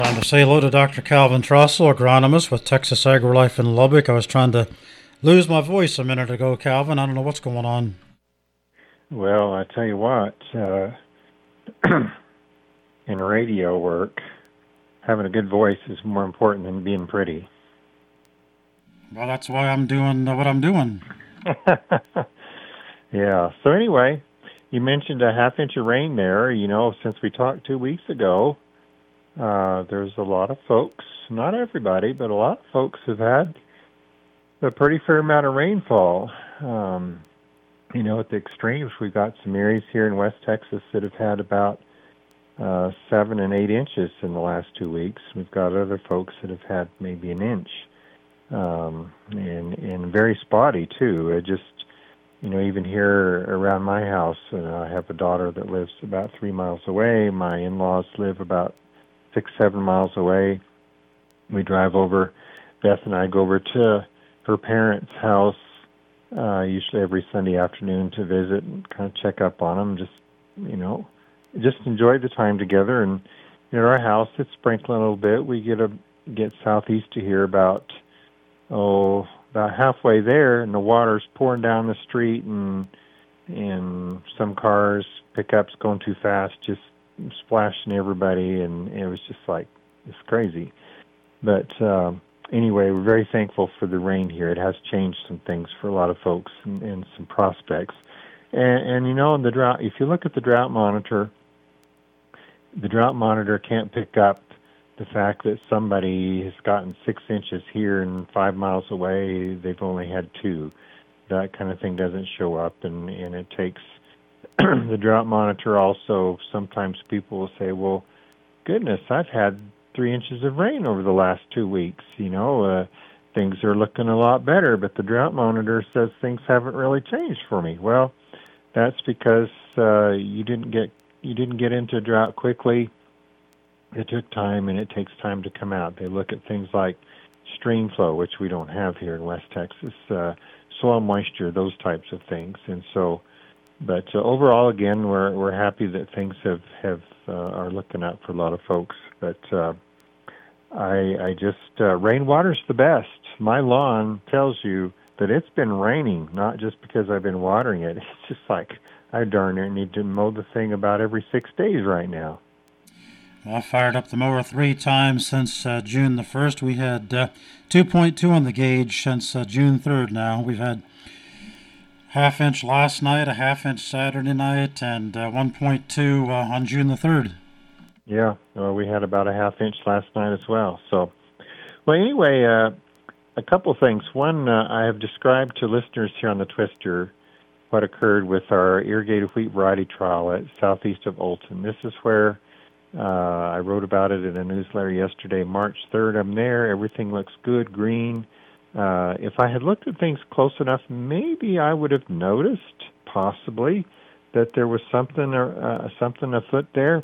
Trying to say hello to Dr. Calvin Trussell, agronomist with Texas AgriLife in Lubbock. I was trying to lose my voice a minute ago, Calvin. I don't know what's going on. Well, I tell you what, in radio work, having a good voice is more important than being pretty. Well, that's why I'm doing what I'm doing. Yeah. So anyway, you mentioned a half inch of rain there. You know, since we talked 2 weeks ago, there's a lot of folks, not everybody, but a lot of folks have had a pretty fair amount of rainfall. You know, at the extremes, we've got some areas here in West Texas that have had about 7 and 8 inches in the last 2 weeks. We've got other folks that have had maybe an inch, and very spotty too. It just, you know, even here around my house, I have a daughter that lives about 3 miles away. My in-laws live about 6, 7 miles away. We drive over. Beth and I go over to her parents' house usually every Sunday afternoon to visit and kind of check up on them. Just, you know, just enjoy the time together. And in our house, it's sprinkling a little bit. We get southeast to here about halfway there, and the water's pouring down the street, and some cars, pickups going too fast, just splashing everybody, and it was just like, it's crazy. But anyway, we're very thankful for the rain here. It has changed some things for a lot of folks and some prospects. And you know, in the drought, if you look at the drought monitor can't pick up the fact that somebody has gotten 6 inches here and 5 miles away, they've only had 2. That kind of thing doesn't show up, and it takes the drought monitor also. Sometimes people will say, well, goodness, I've had 3 inches of rain over the last 2 weeks. You know, things are looking a lot better, but the drought monitor says things haven't really changed for me. Well, that's because you didn't get into drought quickly. It took time, and it takes time to come out. They look at things like stream flow, which we don't have here in West Texas, soil moisture, those types of things. And so, but overall, again, we're happy that things have are looking up for a lot of folks. But I just rainwater's the best. My lawn tells you that it's been raining, not just because I've been watering it. It's just like I darn near need to mow the thing about every 6 days right now. Well, I fired up the mower 3 times since June the 1st. We had 2.2 on the gauge since June 3rd now. We've had half inch last night, a half inch Saturday night, and 1.2 on June the 3rd. Yeah, well, we had about a half inch last night as well. So, well, anyway, a couple things. One, I have described to listeners here on the Twister what occurred with our irrigated wheat variety trial at southeast of Olton. This is where I wrote about it in a newsletter yesterday, March 3rd. I'm there. Everything looks good, green. If I had looked at things close enough, maybe I would have noticed, possibly, that there was something afoot there.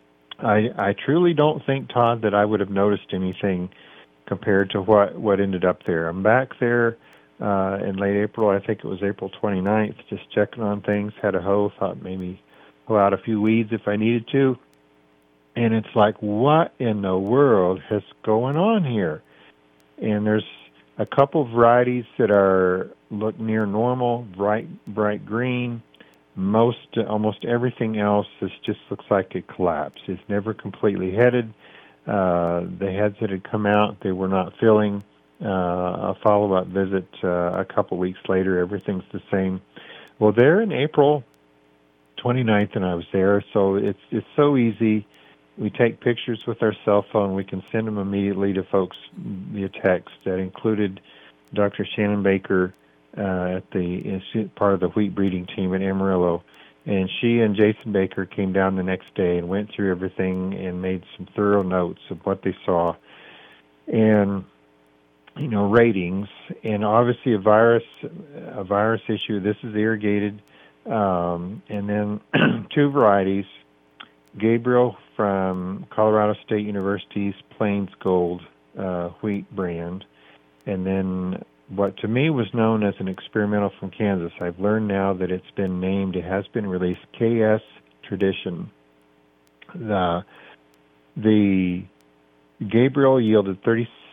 I truly don't think, Todd, that I would have noticed anything compared to what ended up there. I'm back there in late April. I think it was April 29th, just checking on things. Had a hoe, thought maybe pull out a few weeds if I needed to. And it's like, what in the world is going on here? And there's a couple varieties that look near normal, bright green. Almost everything else just looks like it collapsed. It's never completely headed. The heads that had come out, they were not filling. A follow-up visit a couple weeks later, everything's the same. Well, there in April 29th, and I was there, so it's so easy. We take pictures with our cell phone. We can send them immediately to folks via text. That included Dr. Shannon Baker at part of the wheat breeding team at Amarillo. And she and Jason Baker came down the next day and went through everything and made some thorough notes of what they saw. And, you know, ratings. And obviously a virus issue. This is irrigated. And then 2 varieties. Gabriel from Colorado State University's Plains Gold wheat brand, and then what to me was known as an experimental from Kansas. I've learned now that it's been named, it has been released, KS Tradition. The Gabriel yielded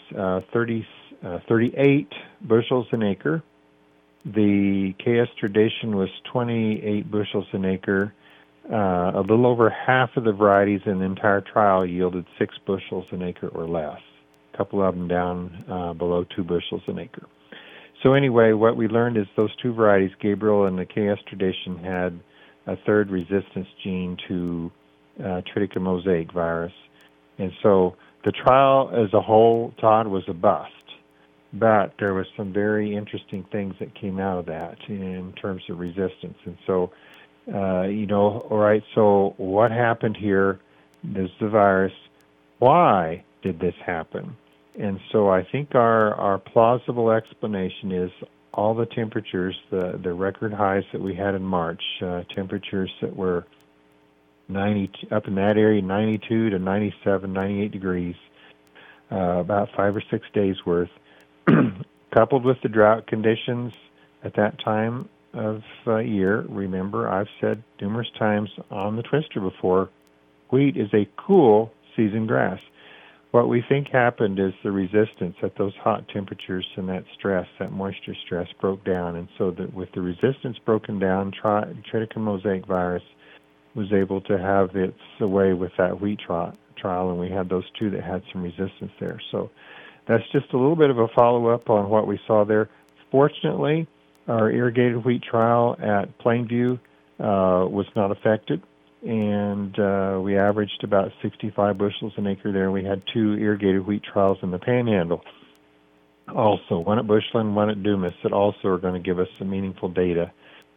38 bushels an acre. The KS Tradition was 28 bushels an acre. A little over half of the varieties in the entire trial yielded 6 bushels an acre or less. A couple of them down below 2 bushels an acre. So anyway, what we learned is those two varieties, Gabriel and the KS Tradition, had a third resistance gene to Triticum mosaic virus. And so the trial as a whole, Todd, was a bust. But there was some very interesting things that came out of that in terms of resistance. And so, all right, so what happened here? There's the virus. Why did this happen? And so I think our plausible explanation is all the temperatures, the record highs that we had in March, temperatures that were 90 up in that area, 92 to 97, 98 degrees, about 5 or 6 days worth, coupled with the drought conditions at that time of year. Remember, I've said numerous times on the Twister before, wheat is a cool season grass. What we think happened is the resistance at those hot temperatures and that stress, that moisture stress, broke down. And so that with the resistance broken down, Triticum mosaic virus was able to have its way with that wheat trial, and we had those two that had some resistance there. So that's just a little bit of a follow-up on what we saw there. Fortunately, our irrigated wheat trial at Plainview was not affected, and we averaged about 65 bushels an acre there. We had 2 irrigated wheat trials in the Panhandle, also one at Bushland, one at Dumas, that also are going to give us some meaningful data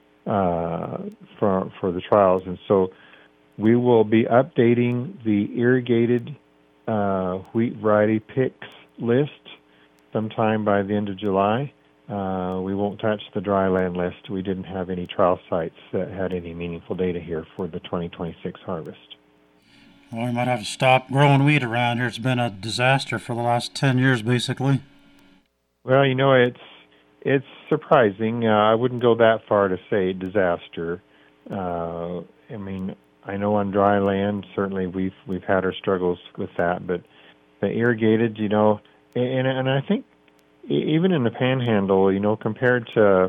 for the trials. And so we will be updating the irrigated wheat variety picks list sometime by the end of July. We won't touch the dryland list. We didn't have any trial sites that had any meaningful data here for the 2026 harvest. Well, we might have to stop growing wheat around here. It's been a disaster for the last 10 years, basically. Well, it's surprising. I wouldn't go that far to say disaster. I mean, I know on dry land, certainly we've had our struggles with that, but the irrigated, and I think even in the Panhandle, compared to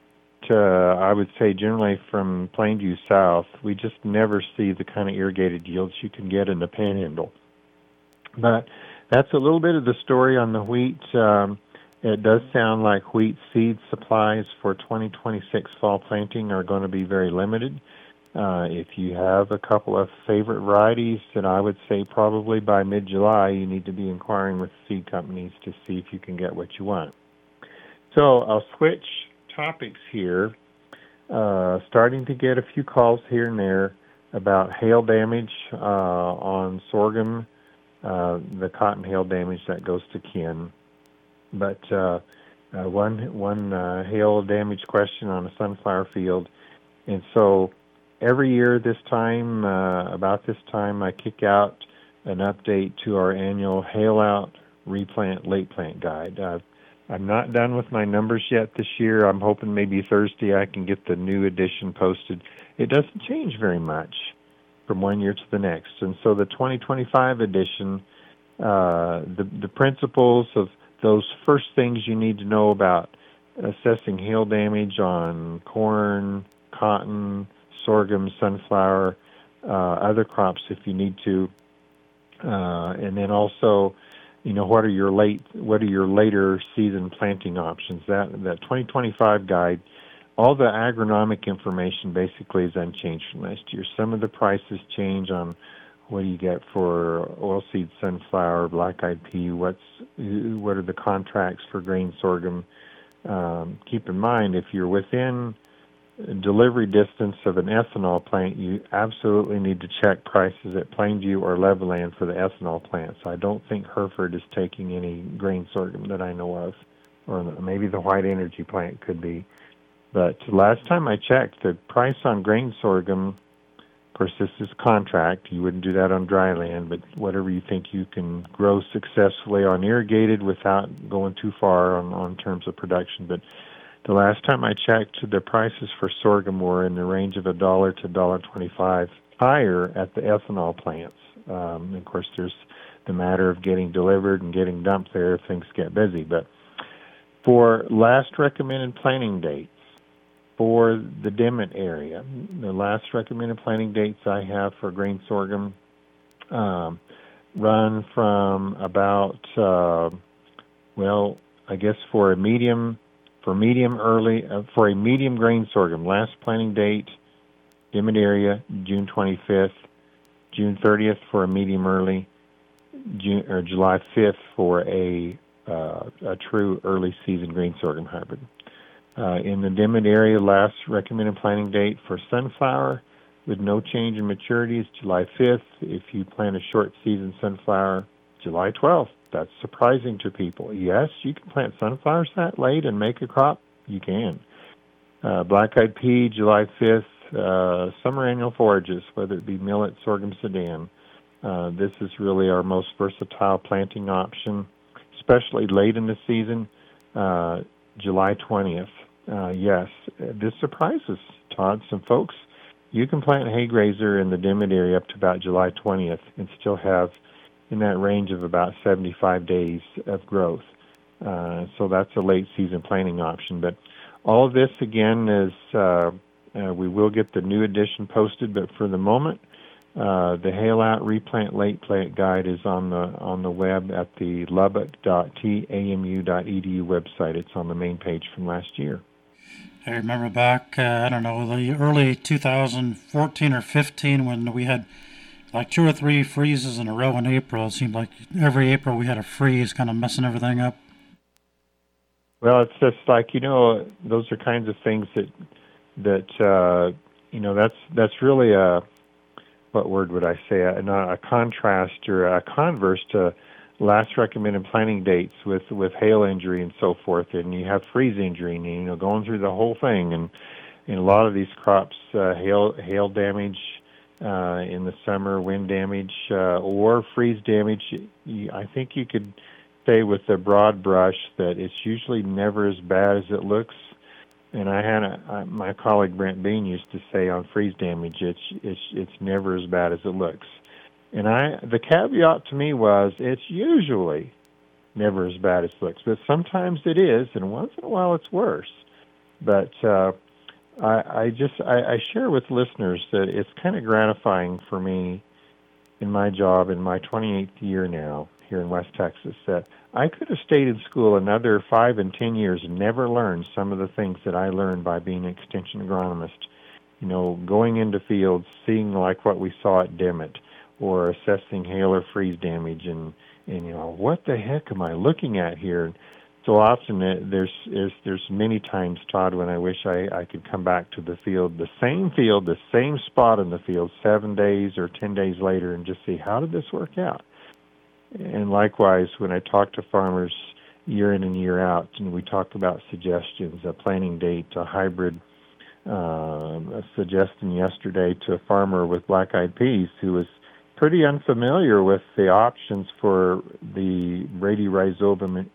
I would say generally from Plainview south, we just never see the kind of irrigated yields you can get in the Panhandle. But that's a little bit of the story on the wheat. It does sound like wheat seed supplies for 2026 fall planting are going to be very limited. If you have a couple of favorite varieties, then I would say probably by mid-July you need to be inquiring with seed companies to see if you can get what you want. So I'll switch topics here, starting to get a few calls here and there about hail damage on sorghum, the cotton hail damage that goes to kin. But one hail damage question on a sunflower field. And so every year about this time, I kick out an update to our annual Hail Out Replant Late Plant Guide. I'm not done with my numbers yet this year. I'm hoping maybe Thursday I can get the new edition posted. It doesn't change very much from one year to the next. And so the 2025 edition, the principles of those first things you need to know about assessing hail damage on corn, cotton, sorghum, sunflower, other crops if you need to, and then also, what are your later season planting options? That 2025 guide, all the agronomic information basically is unchanged from last year. Some of the prices change on what do you get for oilseed sunflower, black-eyed pea, what are the contracts for grain sorghum. Keep in mind, if you're within delivery distance of an ethanol plant, you absolutely need to check prices at Plainview or Levelland for the ethanol plants. I don't think Hereford is taking any grain sorghum that I know of, or maybe the White Energy plant could be. But last time I checked, the price on grain sorghum, of course this is contract, you wouldn't do that on dry land, but whatever you think you can grow successfully on irrigated without going too far on terms of production. But the last time I checked, the prices for sorghum were in the range of $1 to $1.25 higher at the ethanol plants. Of course, there's the matter of getting delivered and getting dumped there if things get busy. But for last recommended planting dates for the Dimmitt area, the last recommended planting dates I have for grain sorghum run from about, I guess for a medium grain sorghum, last planting date, Dimmitt area, June 25th, June 30th for a medium early, July 5th for a true early season grain sorghum hybrid. In the Dimmitt area, last recommended planting date for sunflower with no change in maturity is July 5th. If you plant a short season sunflower, July 12th. That's surprising to people. Yes, you can plant sunflowers that late and make a crop. You can. Black-eyed pea, July 5th. Summer annual forages, whether it be millet, sorghum, sudan. This is really our most versatile planting option, especially late in the season, July 20th. Yes, this surprises, Todd, some folks. You can plant hay grazer in the Dimmitt area up to about July 20th and still have in that range of about 75 days of growth. So that's a late season planting option. But all of this, again, is we will get the new edition posted, but for the moment, the Hail Out Replant Late Plant Guide is on the web at the lubbock.tamu.edu website. It's on the main page from last year. I remember back, the early 2014 or 15 when we had like 2 or 3 freezes in a row in April. It seemed like every April we had a freeze, kind of messing everything up. Well, it's just like, those are kinds of things that that's really a, what word would I say, a contrast or a converse to last recommended planting dates with hail injury and so forth, and you have freeze injury, and going through the whole thing, and in a lot of these crops, hail damage in the summer, wind damage, or freeze damage. I think you could say with a broad brush that it's usually never as bad as it looks. And I had my colleague Brent Bean used to say on freeze damage, it's never as bad as it looks. And the caveat to me was it's usually never as bad as it looks, but sometimes it is, and once in a while it's worse. But I share with listeners that it's kind of gratifying for me in my job in my 28th year now here in West Texas that I could have stayed in school another 5 and 10 years and never learned some of the things that I learned by being an extension agronomist. Going into fields, seeing like what we saw at Dimmitt, or assessing hail or freeze damage, and what the heck am I looking at here? So often there's many times, Todd, when I wish I could come back to the field, the same spot in the field 7 days or 10 days later, and just see how did this work out. And likewise, when I talk to farmers year in and year out, and we talk about suggestions, a planting date, a hybrid, a suggestion yesterday to a farmer with black-eyed peas who was pretty unfamiliar with the options for the Brady Rhizobium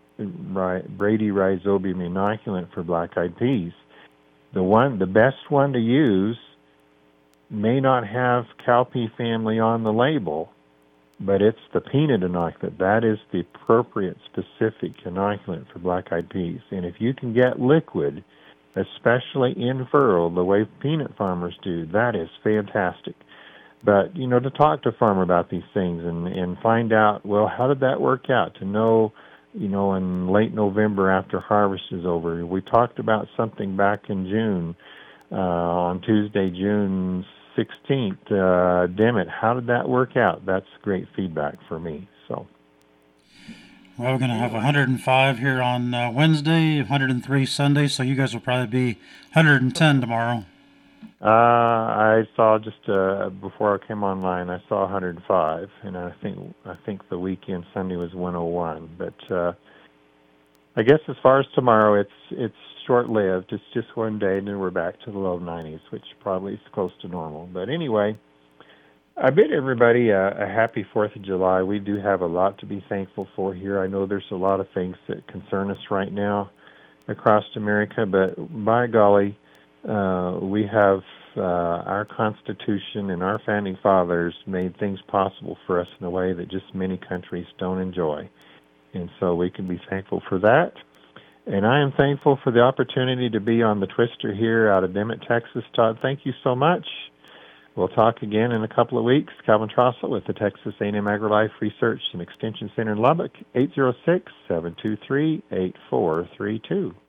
inoculant for black-eyed peas. The best one to use may not have cowpea family on the label, but it's the peanut inoculant. That is the appropriate specific inoculant for black-eyed peas. And if you can get liquid, especially in furrow, the way peanut farmers do, that is fantastic. But, to talk to a farmer about these things and find out, well, how did that work out? To know, in late November after harvest is over. We talked about something back in June, on Tuesday, June 16th, Dimmitt. How did that work out? That's great feedback for me. So, well, we're going to have 105 here on Wednesday, 103 Sunday, so you guys will probably be 110 tomorrow. I saw just before I came online, I saw 105, and I think the weekend Sunday was 101. But I guess as far as tomorrow, it's short-lived. It's just one day, and then we're back to the low 90s, which probably is close to normal. But anyway, I bid everybody a happy 4th of July. We do have a lot to be thankful for here. I know there's a lot of things that concern us right now across America, but by golly, we have our Constitution and our founding fathers made things possible for us in a way that just many countries don't enjoy. And so we can be thankful for that. And I am thankful for the opportunity to be on the Twister here out of Dimmitt, Texas. Todd, thank you so much. We'll talk again in a couple of weeks. Calvin Trossel with the Texas A&M AgriLife Research and Extension Center in Lubbock, 806-723-8432.